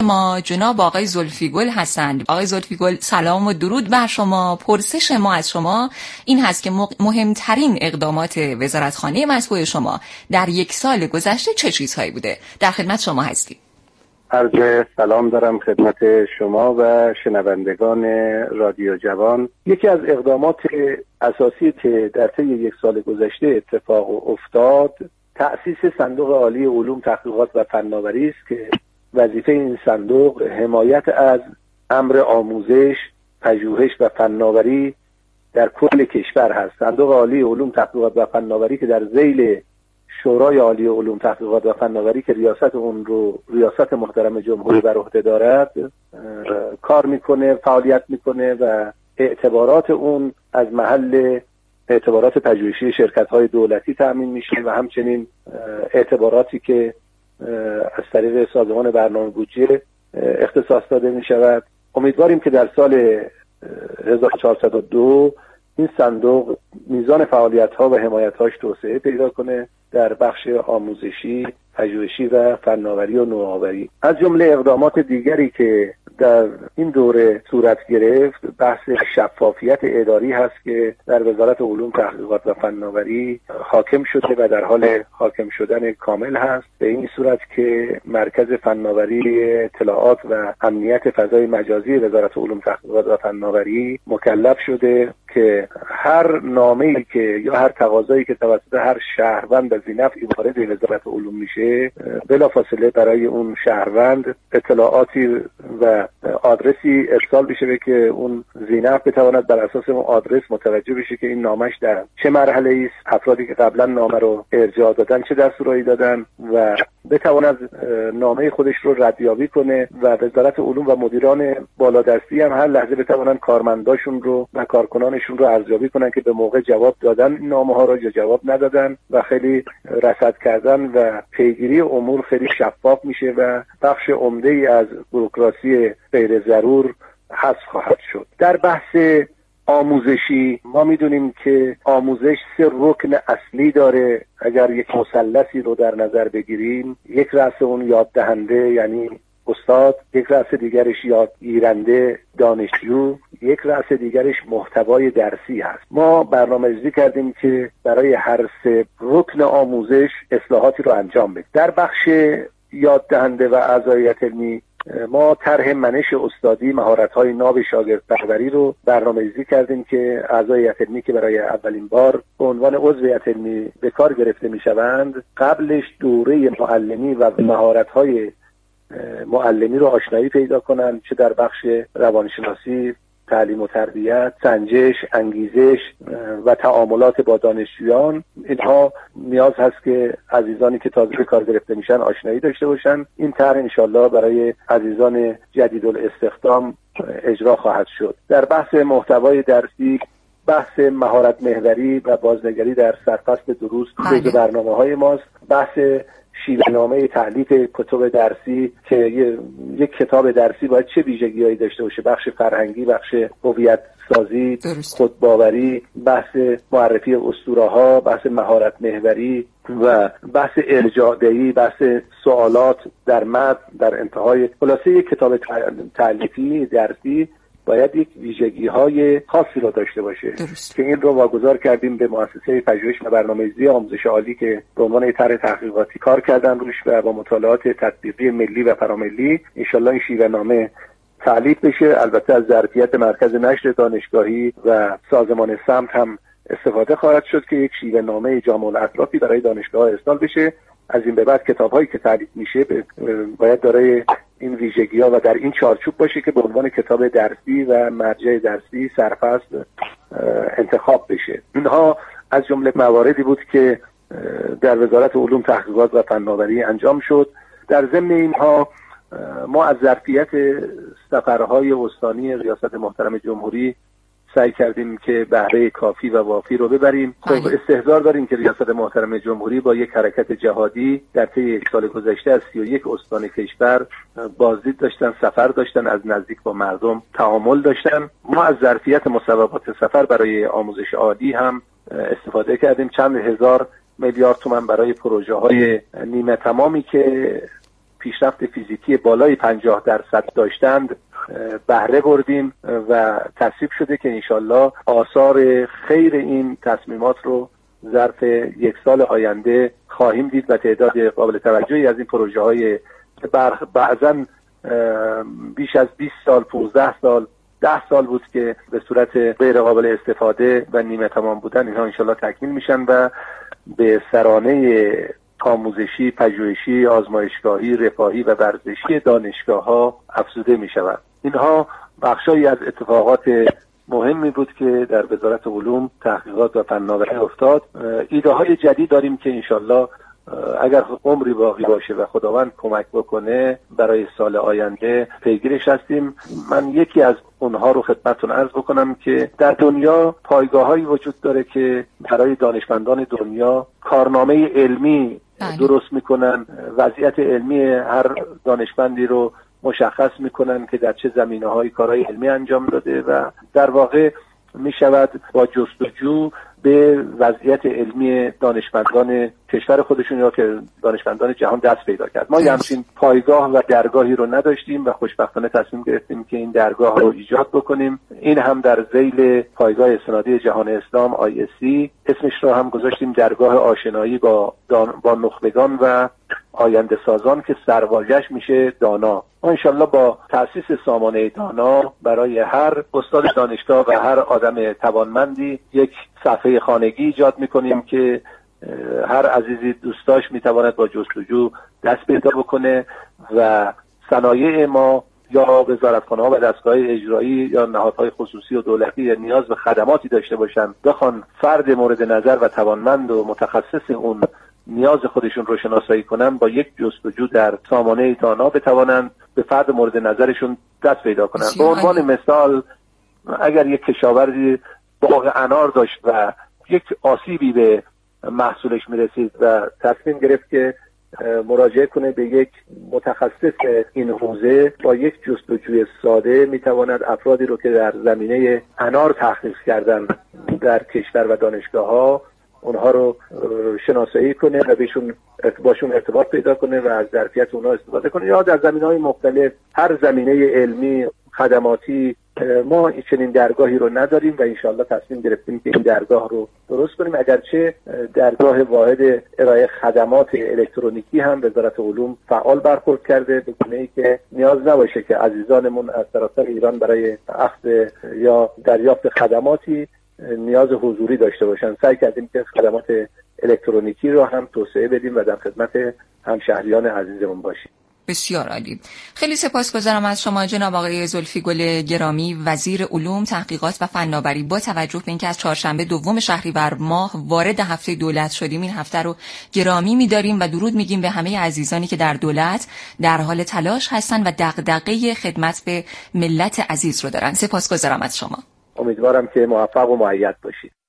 ما جناب آقای زلفیگل هستند. آقای زلفیگل سلام و درود بر شما. پرسش ما از شما این هست که مهمترین اقدامات وزارتخانه مطبوع شما در یک سال گذشته چه چیزهایی بوده؟ در خدمت شما هستیم. عرض سلام دارم خدمت شما و شنوندگان رادیو جوان. یکی از اقدامات اساسی که در طی یک سال گذشته اتفاق افتاد تأسیس صندوق عالی علوم تحقیقات و فناوری است که وظیفه این صندوق حمایت از امر آموزش، پژوهش و فناوری در کل کشور هست. صندوق عالی علوم تحقیقات و فناوری که در ذیل شورای عالی علوم تحقیقات و فناوری که ریاست محترم جمهوری بر عهده دارد کار میکنه، فعالیت میکنه و اعتبارات اون از محل اعتبارات پژوهشی شرکت‌های دولتی تأمین میشه و همچنین اعتباراتی که از طریق سازمان برنامه بودجه اختصاص داده میشود. امیدواریم که در سال 1402 این صندوق میزان فعالیت‌ها و حمایت‌هاش توسعه پیدا کنه در بخش آموزشی، پژوهشی و فناوری و نوآوری. از جمله اقدامات دیگری که در این دوره صورت گرفت بحث شفافیت اداری هست که در وزارت علوم تحقیقات و فناوری حاکم شده و در حال حاکم شدن کامل هست، به این صورت که مرکز فناوری اطلاعات و امنیت فضای مجازی وزارت علوم تحقیقات و فناوری مکلف شده که هر نامه‌ای که یا هر تقاضایی که توسط هر شهروند از این نفعی وارد وزارت علوم میشه بلافاصله برای اون شهروند اطلاعاتی و آدرسی ارسال بشه که اون زینف بتواند بر اساس اون آدرس متوجه بشه که این نامش در چه مرحله است، افرادی که قبلا نامه رو ارجاع دادن چه دستورایی دادن و بتواند نامه خودش رو ردیابی کنه و وزارت علوم و مدیران بالادستی هم هر لحظه بتوانن کارمنداشون رو و کارکنانشون رو ارزیابی کنن که به موقع جواب دادن نامه ها رو یا جواب ندادن و خیلی رصد کردن و پیگیری امور خیلی شفاف میشه و بخش عمده‌ای از بوروکراسی غیر ضرور حذف خواهد شد. در بحث آموزشی ما میدونیم که آموزش 3 رکن اصلی داره. اگر یک مثلثی رو در نظر بگیریم، یک رأس اون یاد دهنده یعنی استاد، یک رأس دیگرش یاد گیرنده دانشجو، یک رأس دیگرش محتوای درسی هست. ما برنامه‌ریزی کردیم که برای هر 3 رکن آموزش اصلاحاتی رو انجام بدیم. در بخش یاد دهنده و اعضاییت علمی ما طرح منش استادی مهارت‌های ناب شاگردپروری رو برنامه‌ریزی کردیم که اعضای هیئت علمی که برای اولین بار به عنوان عضو هیئت علمی به کار گرفته می‌شوند قبلش دوره معلمی و مهارت‌های معلمی رو آشنایی پیدا کنند، چه در بخش روانشناسی، تعلیم و تربیت، سنجش، انگیزش و تعاملات با دانشجویان. اینها نیاز هست که عزیزانی که تازه به کار گرفته میشن آشنایی داشته باشن. این طرح انشالله برای عزیزان جدید الاستخدام اجرا خواهد شد. در بحث محتوای درسی بحث مهارت محوری و بازنگری در سرفصل دروس جزو برنامه‌های ماست. بحث شیوه‌نامه تألیف کتب درسی که یک کتاب درسی باید چه ویژگی‌هایی داشته باشه، بخش فرهنگی، بخش هویت سازی، خودباوری، بحث معرفی اسطوره‌ها، بحث مهارت محوری و بحث ارجاع‌دهی، بحث سوالات در متن در انتهای. خلاصه یک کتاب تألیفی درسی باید یک ویژگی‌های خاصی رو داشته باشه که این رو واگذار کردیم به مؤسسه پژوهش و برنامه‌ریزی آموزش عالی که به عنوان طرح تحقیقاتی کار کردن روش و با مطالعات تطبیقی ملی و فراملی انشالله این شیوه‌نامه تألیف بشه. البته از ظرفیت مرکز نشر دانشگاهی و سازمان سمت هم استفاده خواهد شد که یک شیوه‌نامه جامع الاطرافی برای دانشگاه‌ها ارسال بشه. از این به بعد کتاب‌هایی که تألیف میشه باید دارای این ویژگی‌ها و در این چارچوب باشه که به عنوان کتاب درسی و مرجع درسی سرفصل انتخاب بشه. اینها از جمله مواردی بود که در وزارت علوم تحقیقات و فناوری انجام شد. در ضمن اینها ما از ظرفیت سفرهای استانی ریاست محترم جمهوری سعی کردیم که بهره کافی و وافی رو ببریم. خب استحضار داریم که ریاست محترم جمهوری با یک حرکت جهادی در طی یک سال گذشته از 31 استان کشور بازدید داشتن، سفر داشتن، از نزدیک با مردم تعامل داشتن. ما از ظرفیت مصوبات سفر برای آموزش عالی هم استفاده کردیم. چند هزار میلیارد تومان برای پروژه های نیمه تمامی که پیشرفت فیزیکی بالای 50% داشتند بهره بردیم و تصویب شده که انشالله آثار خیر این تصمیمات رو ظرف 1 سال آینده خواهیم دید و تعداد قابل توجهی از این پروژه های بعضا بیش از 20 سال 15 سال 10 سال بود که به صورت غیر قابل استفاده و نیمه تمام بودن، اینها انشالله تکمیل میشن و به سرانه آموزشی، پژوهشی، آزمایشگاهی، رفاهی و ورزشی دانشگاه‌ها افزوده میشوند. اینها بخشایی از اتفاقات مهمی بود که در وزارت علوم، تحقیقات و فناوری افتاد. ایده های جدید داریم که انشالله اگر عمری باقی باشه و خداوند کمک بکنه برای سال آینده پیگیرش هستیم. من یکی از اونها رو خدمتتون عرض بکنم که در دنیا پایگاه‌هایی وجود داره که برای دانشمندان دنیا کارنامه علمی درست میکنن، وضعیت علمی هر دانشمندی رو مشخص میکنن که در چه زمینه‌های کارهای علمی انجام داده و در واقع میشود با جستجو به وضعیت علمی دانشمندان کشور خودشون یا که دانشمندان جهان دست پیدا کرد. ما همچین پایگاه و درگاهی رو نداشتیم و خوشبختانه تصمیم گرفتیم که این درگاه رو ایجاد بکنیم. این هم در ذیل پایگاه استنادی جهان اسلام ISC، اسمش رو هم گذاشتیم درگاه آشنایی با نخبگان و آینده سازان که سرواژه‌اش میشه دانا. ما انشالله با تأسیس سامانه دانا برای هر استاد دانشگاه و هر آدم توانمندی یک صفحه خانگی ایجاد میکنیم که هر عزیزی دوستاش میتواند با جستجو دست پیدا بکنه و صنایع ما یا وزارتخانه‌ها و دستگاه اجرایی یا نهادهای خصوصی و دولتی نیاز به خدماتی داشته باشن، بخوان فرد مورد نظر و توانمند و متخصص اون نیاز خودشون رو شناسایی کنن، با یک جستجو در سامانه دانا بتوانند به فرد مورد نظرشون دست پیدا کنن. به عنوان مثال اگر یک کشاورزی باغ انار داشت و یک آسیبی به محصولش میرسید و تصمیم گرفت که مراجعه کنه به یک متخصص این حوزه، با یک جستجوی ساده میتواند افرادی رو که در زمینه انار تحقیق کردن در کشور و دانشگاه‌ها اونها رو شناسایی کنه و باشون ارتباط پیدا کنه و از ظرفیت اونها استفاده کنه، یا در زمینه‌های مختلف هر زمینه علمی خدماتی. ما چنین درگاهی رو نداریم و انشالله تصمیم گرفتیم که این درگاه رو درست کنیم. اگرچه درگاه واحد ارائه خدمات الکترونیکی هم وزارت علوم فعال برخورد کرده، به گونه‌ای که نیاز نباشه که عزیزانمون از سراسر ایران برای اخذ یا دریافت خدماتی نیاز حضوری داشته باشن. سعی کردیم که خدمات الکترونیکی رو هم توسعه بدیم و در خدمت همشهریان عزیزمون باشیم. بسیار عالی. خیلی سپاسگزارم از شما جناب آقای زلفیگل گرامی، وزیر علوم، تحقیقات و فناوری. با توجه به اینکه از چهارشنبه 2 شهریور ماه وارد هفته دولت شدیم، این هفته رو گرامی می‌داریم و درود میگیم به همه عزیزانی که در دولت در حال تلاش هستن و دغدغه خدمت به ملت عزیز رو دارن. سپاسگزارم از شما. امیدوارم که موفق و مؤید باشید.